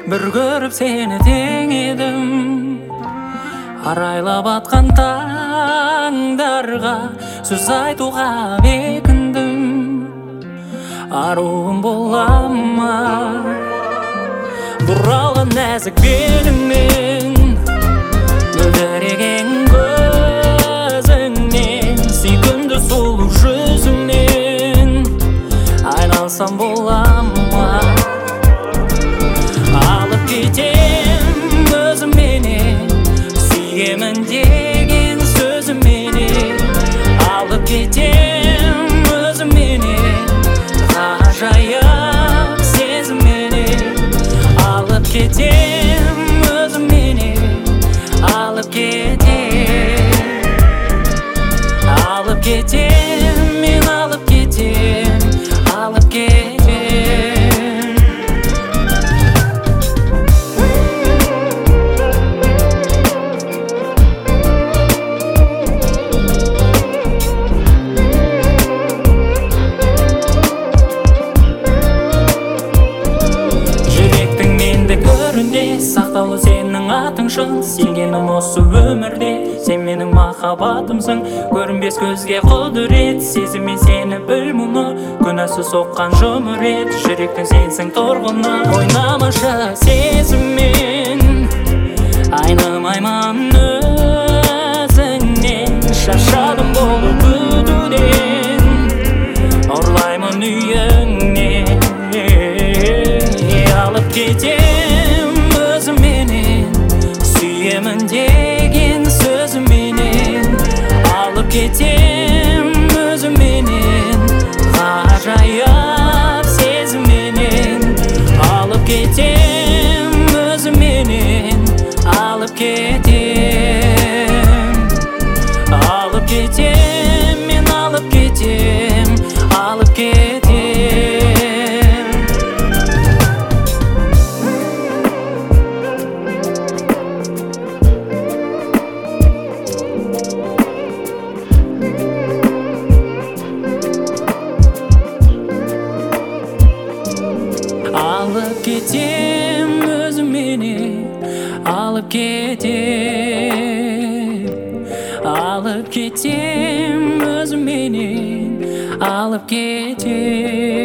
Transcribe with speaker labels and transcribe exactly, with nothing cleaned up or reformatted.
Speaker 1: бір көріп сені тең едім. Арайлап атқан таңдарға сөз айтуға бекіндім. Аруым болама бұралған нәзік беліңнен, мөлдіреген көзіңнен, сүйкімді сұлу жүзіңнен айналсам болама. Алып кетем өзіменен, сүйемін деген сөзіменен. Алып кетем өзіменен, ғажайып сезімменен. Алып кетем өзіменен, алып кетем. Алып кетем, мен алып кетем, алып кетем. Сақтаулы сенің атың шын, сенгенім осы өмірде. Сен менің махаббатымсың, көрінбес көзге құдірет. Сезіммен сені біл мұны, күнәсі соққан жұмырет. Жүректің сенсің тұрғыны, ойнамашы сезіммен. Айнымаймын өзіңнен, шаршадым болып күтуден. Ұрлаймын үйіңнен, алып кетем өзіменен, сүйемін деген сөзіменен. Алып кетем өзіменен, ғажайып сезімменен. Алып кетем өзіменен, алып кетем. Алып кетем, мен алып кетем, алып кетем. Алып кетем өзіменен, алып кетем. Алып кетем өзіменен, алып кетем.